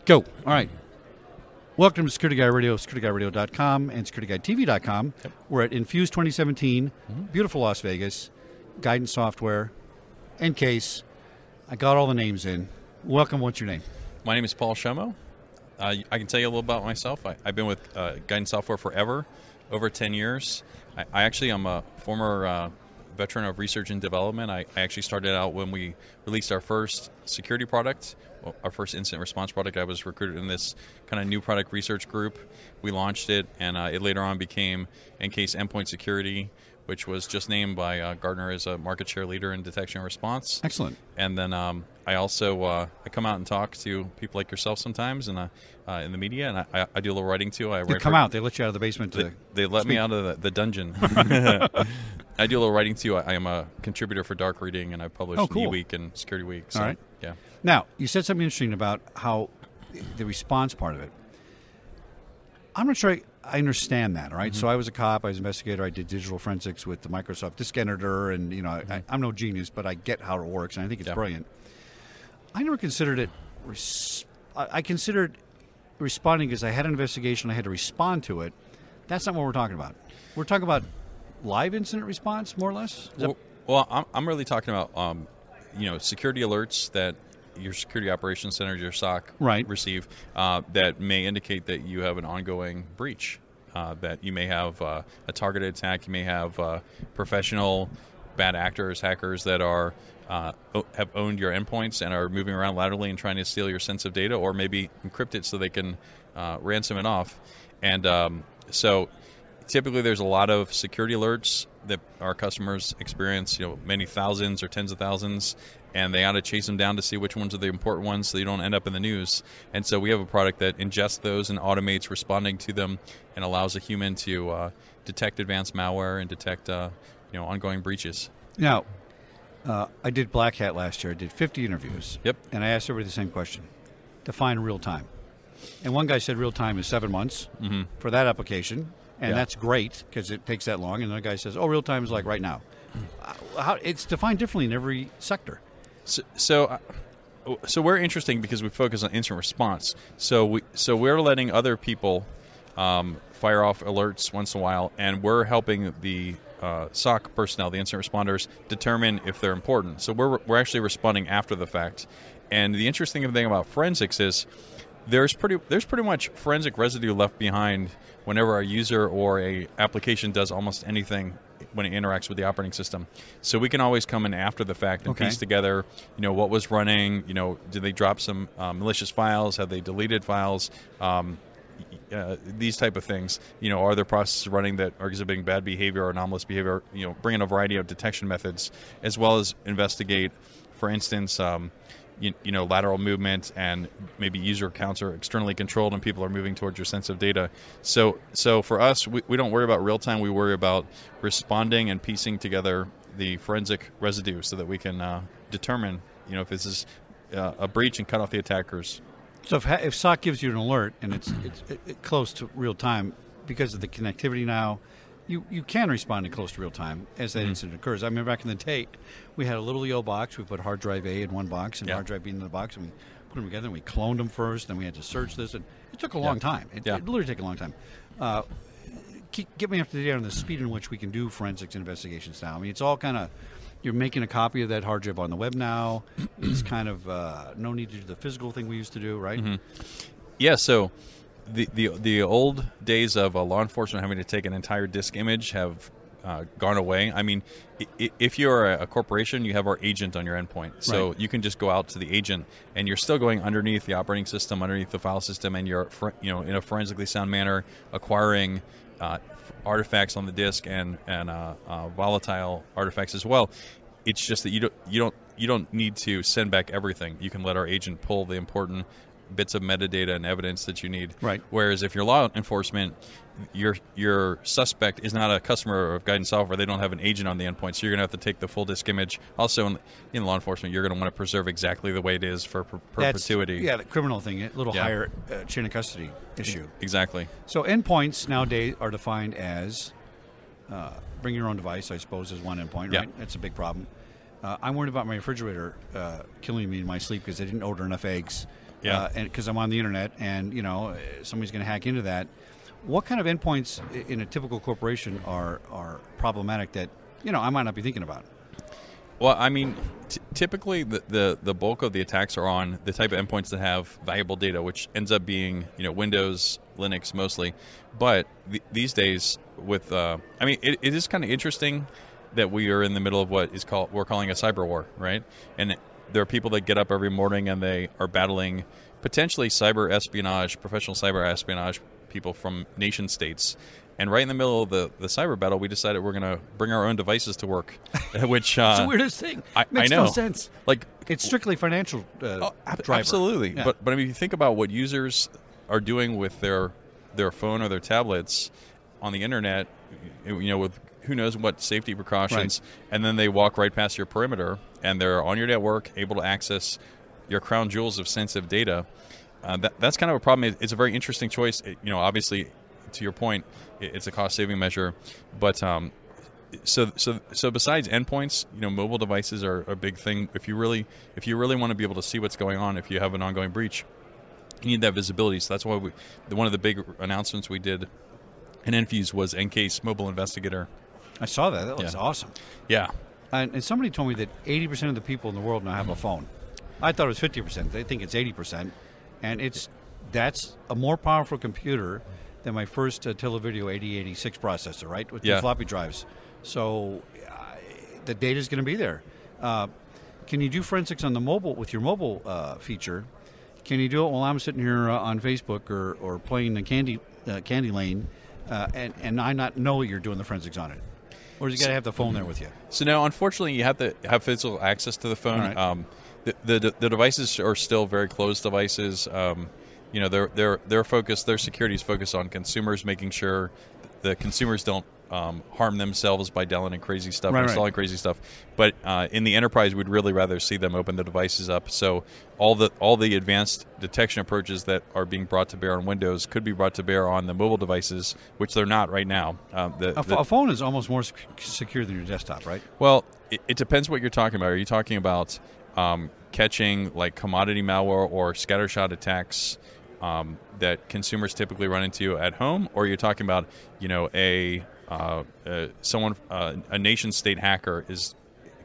Go. All right. Welcome to Security Guy Radio, securityguyradio.com and securityguytv.com. Yep. We're at Infuse 2017, beautiful Las Vegas, guidance software, Encase. I got all the names in. Welcome. What's your name? My name is Paul Shomo. I can tell you a little about myself. I've been with guidance software forever, over 10 years. I actually am a former veteran of research and development. I actually started out when we released our first security product, our first incident response product. I was recruited in this kind of new product research group. We launched it, and it later on became Encase Endpoint Security, which was just named by Gartner as a market share leader in detection and response. Excellent. And then I also I come out and talk to people like yourself sometimes in the media, and I do a little writing too. They come out. They let you out of the basement. They let me out of the dungeon. I do a little writing too. I am a contributor for Dark Reading, and I publish eWeek and Security Week. So, all right. Yeah. Now, you said something interesting about how the response part of it. I'm not sure I understand that, all right? So I was a cop, I was an investigator, I did digital forensics with the Microsoft Disk Editor, and I'm no genius, but I get how it works, and I think it's brilliant. I never considered it. I considered responding because I had an investigation, I had to respond to it. That's not what we're talking about. We're talking about live incident response, more or less. Well, I'm really talking about security alerts that your security operations center, your SOC, receive that may indicate that you have an ongoing breach, that you may have a targeted attack, you may have professional bad actors, hackers that are have owned your endpoints and are moving around laterally and trying to steal your sensitive data, or maybe encrypt it so they can ransom it off. And so typically there's a lot of security alerts that our customers experience, many thousands or tens of thousands, and they ought to chase them down to see which ones are the important ones so you don't end up in the news. And so we have a product that ingests those and automates responding to them and allows a human to detect advanced malware and detect ongoing breaches. Now, I did Black Hat last year. I did 50 interviews. Yep. And I asked everybody the same question. Define real time. And one guy said real time is 7 months for that application. And that's great because it takes that long. And another guy says, real-time is like right now. It's defined differently in every sector. So we're interesting because we focus on incident response. So we're letting other people fire off alerts once in a while, and we're helping the SOC personnel, the incident responders, determine if they're important. So we're actually responding after the fact. And the interesting thing about forensics is there's pretty much forensic residue left behind whenever a user or a application does almost anything when it interacts with the operating system. So we can always come in after the fact and piece together, what was running, did they drop some malicious files, have they deleted files, these type of things. Are there processes running that are exhibiting bad behavior or anomalous behavior, bring in a variety of detection methods, as well as investigate, for instance, lateral movement and maybe user accounts are externally controlled and people are moving towards your sensitive data. So for us, we don't worry about real time. We worry about responding and piecing together the forensic residue so that we can determine, if this is a breach and cut off the attackers. So if SOC gives you an alert and it's close to real time because of the connectivity now, you can respond in close to real time as that incident occurs. I remember back in the day, we had a little EO box. We put hard drive A in one box and hard drive B in the box, and we put them together, and we cloned them first, and we had to search this. And it took a long time. It literally took a long time. Get me up to date on the speed in which we can do forensics investigations now. I mean, it's all kind of, you're making a copy of that hard drive on the web now. It's kind of no need to do the physical thing we used to do, right? Yeah, so the old days of law enforcement having to take an entire disk image have gone away. I mean, if you're a corporation, you have our agent on your endpoint. So you can just go out to the agent, and you're still going underneath the operating system, underneath the file system, and you're in a forensically sound manner acquiring artifacts on the disk and volatile artifacts as well. It's just that you don't need to send back everything. You can let our agent pull the important bits of metadata and evidence that you need. Right. Whereas if you're law enforcement, your suspect is not a customer of guidance software. They don't have an agent on the endpoint, so you're going to have to take the full disk image. Also, in law enforcement, you're going to want to preserve exactly the way it is for perpetuity. The criminal thing, a little higher chain of custody issue. Exactly. So endpoints nowadays are defined as bring your own device, I suppose, is one endpoint, right? That's a big problem. I'm worried about my refrigerator killing me in my sleep because I didn't order enough eggs. Yeah. And because I'm on the internet, and somebody's going to hack into that. What kind of endpoints in a typical corporation are problematic that I might not be thinking about? Well, I mean, typically the bulk of the attacks are on the type of endpoints that have valuable data, which ends up being Windows, Linux mostly. But these days, with it is kind of interesting that we are in the middle of what we're calling a cyber war, right? And there are people that get up every morning and they are battling potentially cyber espionage, professional cyber espionage people from nation states. And right in the middle of the cyber battle, we decided we're going to bring our own devices to work, which it's the weirdest thing. Makes I know. No sense. Like it's strictly financial driver. Absolutely. Yeah. But I mean, if you think about what users are doing with their phone or their tablets on the internet, with who knows what safety precautions, and then they walk right past your perimeter, and they're on your network, able to access your crown jewels of sensitive data. That's kind of a problem. It's a very interesting choice. Obviously, to your point, it's a cost-saving measure, but so besides endpoints, mobile devices are a big thing. If you really want to be able to see what's going on, if you have an ongoing breach, you need that visibility. So that's why one of the big announcements we did in Enfuse was Encase Mobile Investigator. I saw that. That looks awesome. Yeah. And somebody told me that 80% of the people in the world now have a phone. I thought it was 50%. They think it's 80%, and that's a more powerful computer than my first Televideo 8086 processor, right, with the floppy drives. So the data is going to be there. Can you do forensics on the mobile with your mobile feature? Can you do it while I'm sitting here on Facebook or playing the Candy Lane, and I not know you're doing the forensics on it? Or does you got to have the phone there with you? So now, unfortunately, you have to have physical access to the phone. Right. The devices are still very closed devices. Their focus, their security is focused on consumers, making sure the consumers don't harm themselves by downloading crazy stuff and installing crazy stuff. But in the enterprise, we'd really rather see them open the devices up. So all the advanced detection approaches that are being brought to bear on Windows could be brought to bear on the mobile devices, which they're not right now. A phone is almost more secure than your desktop, right? Well, it depends what you're talking about. Are you talking about catching like commodity malware or scattershot attacks that consumers typically run into at home, or you're talking about a nation state hacker is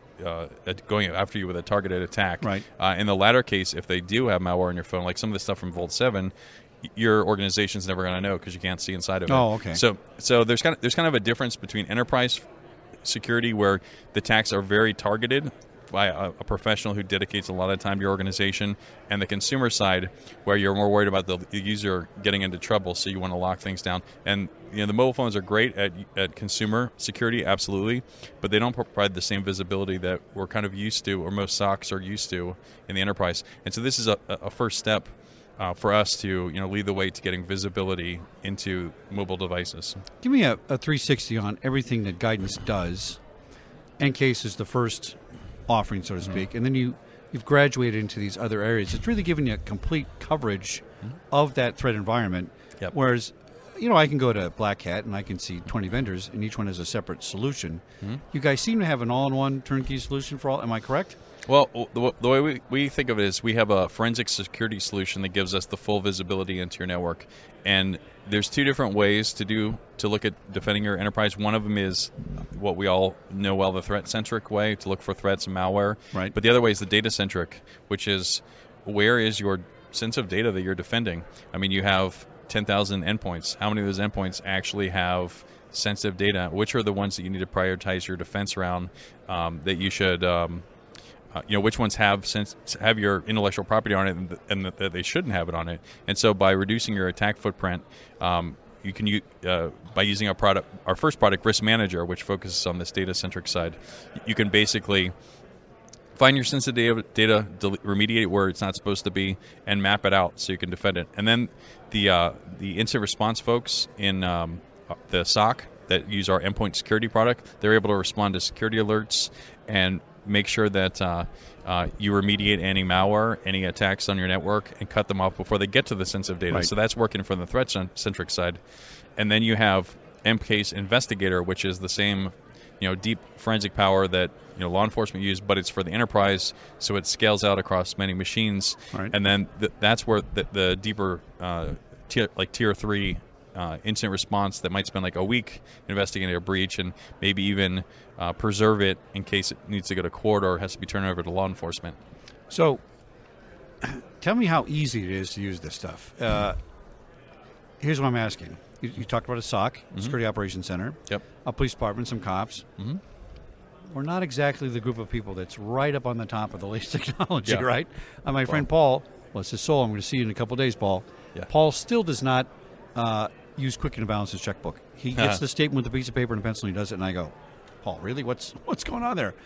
going after you with a targeted attack? Right. In the latter case, if they do have malware on your phone, like some of the stuff from Vault 7, your organization's never going to know because you can't see inside of it. Oh, okay. So there's kind of a difference between enterprise security, where the attacks are very targeted by a professional who dedicates a lot of time to your organization, and the consumer side, where you're more worried about the user getting into trouble, so you want to lock things down. And the mobile phones are great at consumer security, absolutely, but they don't provide the same visibility that we're kind of used to, or most SOCs are used to in the enterprise. And so this is a first step for us to lead the way to getting visibility into mobile devices. Give me a 360 on everything that Guidance does. Encase is the first offering, so to speak, and then you've graduated into these other areas. It's really giving you a complete coverage of that threat environment. Yep. Whereas, I can go to Black Hat and I can see 20 vendors, and each one has a separate solution. You guys seem to have an all-in-one turnkey solution for all. Am I correct? Well, the way we think of it is we have a forensic security solution that gives us the full visibility into your network. And there's two different ways to look at defending your enterprise. One of them is what we all know well, the threat-centric way, to look for threats and malware. Right. But the other way is the data-centric, which is where is your sensitive data that you're defending? I mean, you have 10,000 endpoints. How many of those endpoints actually have sensitive data? Which are the ones that you need to prioritize your defense around, that you should... which ones have your intellectual property on it, and that they shouldn't have it on it. And so by reducing your attack footprint, you can by using our first product, Risk Manager, which focuses on this data-centric side, you can basically find your sensitive data, remediate it where it's not supposed to be, and map it out so you can defend it. And then the incident response folks in the SOC that use our endpoint security product, they're able to respond to security alerts and make sure that you remediate any malware, any attacks on your network, and cut them off before they get to the sensitive data. Right. So that's working from the threat-centric side. And then you have Encase Investigator, which is the same deep forensic power that law enforcement use, but it's for the enterprise, so it scales out across many machines. Right. And then that's where the deeper tier 3 incident response that might spend like a week investigating a breach and maybe even preserve it in case it needs to go to court or has to be turned over to law enforcement. So tell me how easy it is to use this stuff. Here's what I'm asking. You talked about a SOC, Security Operations Center, yep, a police department, some cops. Mm-hmm. We're not exactly the group of people that's right up on the top of the latest technology, Yeah. right? My friend Paul, bless his soul, I'm going to see you in a couple of days, Paul. Yeah. Paul still does not use Quicken to balance his checkbook. He gets the statement with a piece of paper and a pencil, and he does it, and I go, Paul, really? What's going on there?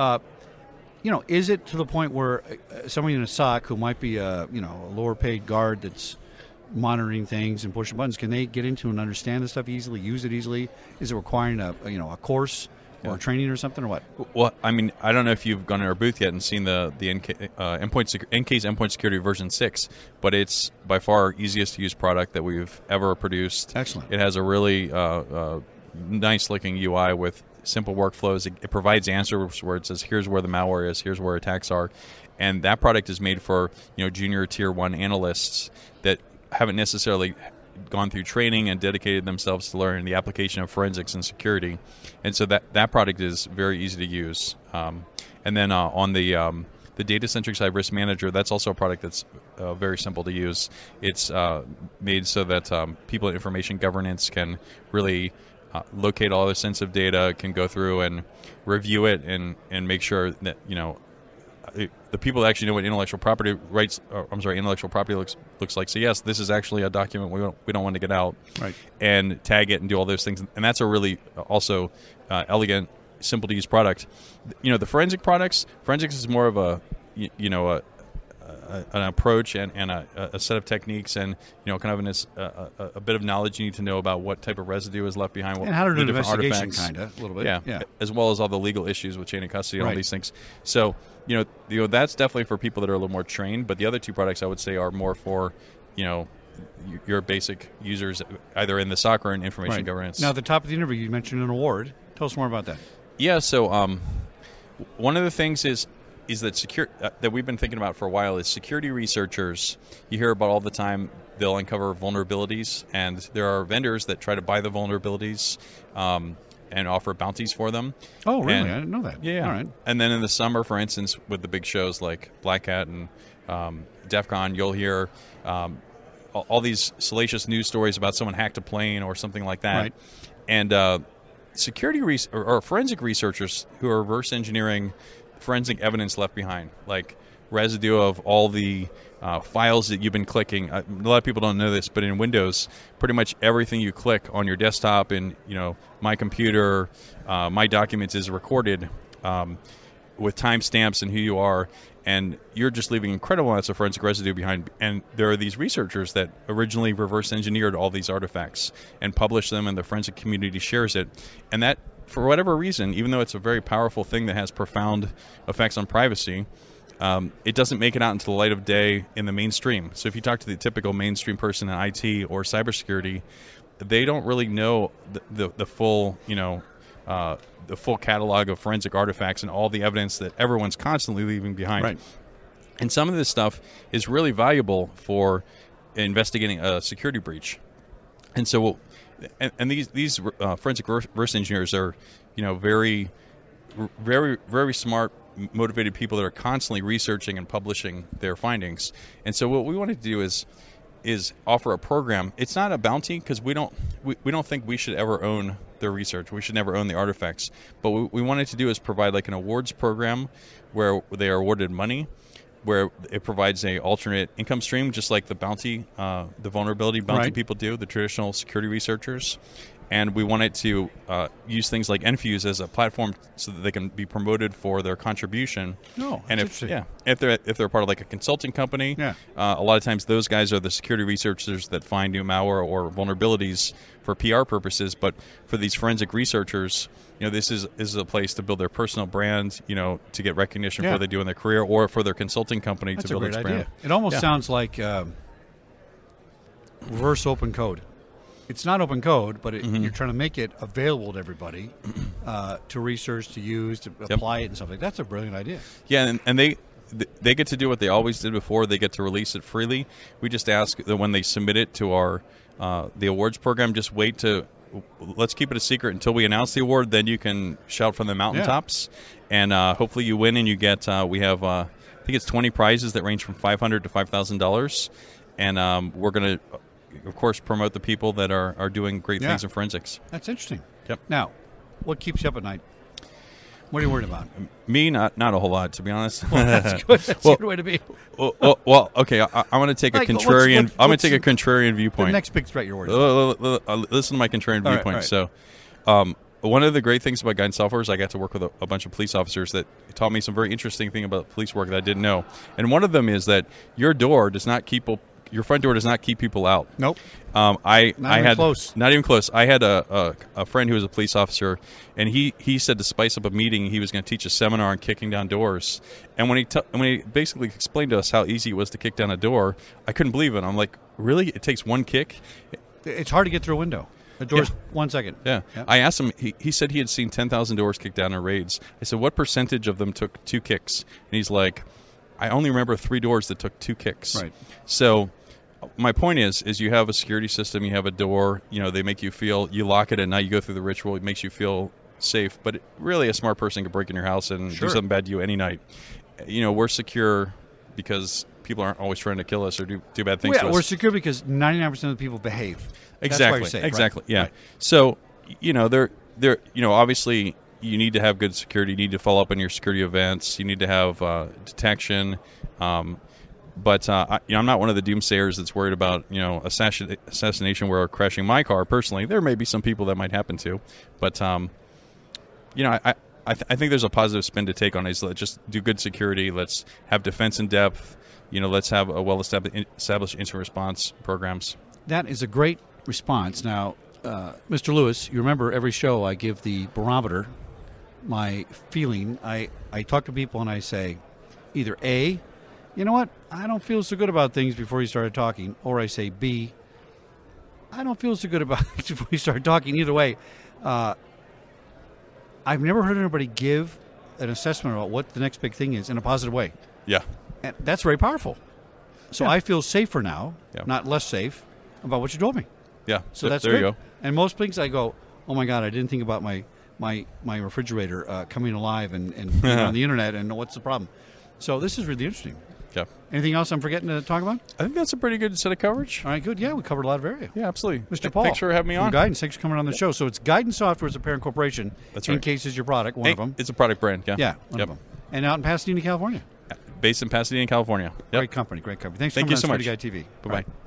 Is it to the point where somebody in a SOC who might be a lower-paid guard that's monitoring things and pushing buttons, can they get into and understand this stuff easily, use it easily? Is it requiring a course or training or something, or what? Well, I mean, I don't know if you've gone to our booth yet and seen the NK's Endpoint Security version 6, but it's by far easiest to use product that we've ever produced. Excellent. It has a really nice looking UI with simple workflows. It provides answers where it says, here's where the malware is, here's where attacks are, and that product is made for junior tier 1 analysts that haven't necessarily gone through training and dedicated themselves to learning the application of forensics and security, and so that product is very easy to use. And then on the data-centric side, Risk Manager, that's also a product that's very simple to use. It's made so that people in information governance can really locate all the sensitive data, can go through and review it and make sure that the people that actually know what intellectual property looks like. So yes, this is actually a document we don't want to get out, right? And tag it and do all those things. And that's a really also elegant, simple to use product. The forensics is more of an approach and a set of techniques and kind of a bit of knowledge you need to know about what type of residue is left behind, and how to do an investigation, artifacts. kind of a little bit, yeah, as well as all the legal issues with chain of custody and right. all these things. So that's definitely for people that are a little more trained. But the other two products I would say are more for your basic users, either in the SOC or in information right. governance. Now, at the top of the interview, you mentioned an award. Tell us more about that. Yeah. So one of the things is that that we've been thinking about for a while is security researchers. You hear about all the time. They'll uncover vulnerabilities, and there are vendors that try to buy the vulnerabilities and offer bounties for them. Oh, really? I didn't know that. Yeah. All right. And then in the summer, for instance, with the big shows like Black Hat and DEF CON, you'll hear all these salacious news stories about someone hacked a plane or something like that. Right. And security or forensic researchers who are reverse engineering forensic evidence left behind, like residue of all the files that you've been clicking. A lot of people don't know this, but in Windows, pretty much everything you click on your desktop and My Computer, My Documents is recorded with timestamps and who you are, and you're just leaving incredible amounts of forensic residue behind. And there are these researchers that originally reverse engineered all these artifacts and published them, and the forensic community shares it. And that, for whatever reason, even though it's a very powerful thing that has profound effects on privacy, it doesn't make it out into the light of day in the mainstream. So if you talk to the typical mainstream person in IT or cybersecurity, they don't really know the full, the full catalog of forensic artifacts and all the evidence that everyone's constantly leaving behind. Right. And some of this stuff is really valuable for investigating a security breach. And so, and these forensic reverse engineers are, very, very, very smart, motivated people that are constantly researching and publishing their findings. And so, what we wanted to do is offer a program. It's not a bounty because we don't think we should ever own the research. We should never own the artifacts. But what we wanted to do is provide like an awards program where they are awarded money, where it provides a alternate income stream, just like the bounty, the vulnerability bounty right. people do, the traditional security researchers. And we wanted to use things like Enfuse as a platform so that they can be promoted for their contribution. Oh, and if they're part of like a consulting company, yeah. A lot of times those guys are the security researchers that find new malware or vulnerabilities for PR purposes. But for these forensic researchers, this is a place to build their personal brand, to get recognition for what they do in their career, or for their consulting company That's to build its brand. It almost sounds like reverse open code. it's not open code, but you're trying to make it available to everybody to research, to use, to apply it and stuff like that. That's a brilliant idea. Yeah, and they get to do what they always did before. They get to release it freely. We just ask that when they submit it to our the awards program, just let's keep it a secret until we announce the award. Then you can shout from the mountaintops, and hopefully you win and you get. We have I think it's 20 prizes that range from $500 to $5,000, and we're going to, of course, promote the people that are doing great things in forensics. That's interesting. Yep. Now, what keeps you up at night? What are you worried about? Me, not a whole lot, to be honest. Well, that's good. That's a good way to be. Well, okay. I'm going to take a contrarian. I'm going to take a contrarian viewpoint. The next big threat you're worried about. Listen to my contrarian viewpoint. Right. So, one of the great things about Guidance Software is I got to work with a bunch of police officers that taught me some very interesting thing about police work that I didn't know. And one of them is that your front door does not keep people out. Nope. Not even close. Not even close. I had a friend who was a police officer, and he said to spice up a meeting, he was going to teach a seminar on kicking down doors. And when he basically explained to us how easy it was to kick down a door, I couldn't believe it. I'm like, really? It takes one kick? It's hard to get through a window. The door's 1 second. Yeah. I asked him, he said he had seen 10,000 doors kicked down in raids. I said, what percentage of them took 2 kicks? And he's like, I only remember 3 doors that took 2 kicks. Right. So my point is you have a security system, you have a door, they make you feel, you lock it at night, you go through the ritual, it makes you feel safe. But really a smart person could break in your house and do something bad to you any night. We're secure because people aren't always trying to kill us or do bad things to us. We're secure because 99% of the people behave. Exactly. That's why you're safe, exactly. Right? Yeah. Right. So, they're obviously you need to have good security. You need to follow up on your security events. You need to have detection. But I'm not one of the doomsayers that's worried about assassination or crashing my car. Personally, there may be some people that might happen to, but I think there's a positive spin to take on it. Let's just do good security. Let's have defense in depth. Let's have a well-established incident response programs. That is a great response. Now, Mr. Lewis, you remember every show I give the barometer, my feeling. I talk to people and I say either A, you know what, I don't feel so good about things before you started talking, or I say B, I don't feel so good about things before you started talking. Either way, I've never heard anybody give an assessment about what the next big thing is in a positive way. Yeah. And that's very powerful. So I feel safer now, not less safe, about what you told me. Yeah. So that's there good. You go. And most things I go, oh my God, I didn't think about my refrigerator coming alive and being on the internet, and what's the problem? So this is really interesting. Yeah. Anything else I'm forgetting to talk about? I think that's a pretty good set of coverage. All right, good. Yeah, we covered a lot of area. Yeah, absolutely. Mr. Paul. Thanks for having me on. Guidance. Thanks for coming on the show. So it's Guidance Software is a parent corporation. That's right. In case is your product, one of them. It's a product brand, yeah. Yeah, one of them. And out in Pasadena, California. Based in Pasadena, California. Yep. Great company. Thanks for Thank coming you on so much. Security Guy TV. Bye-bye.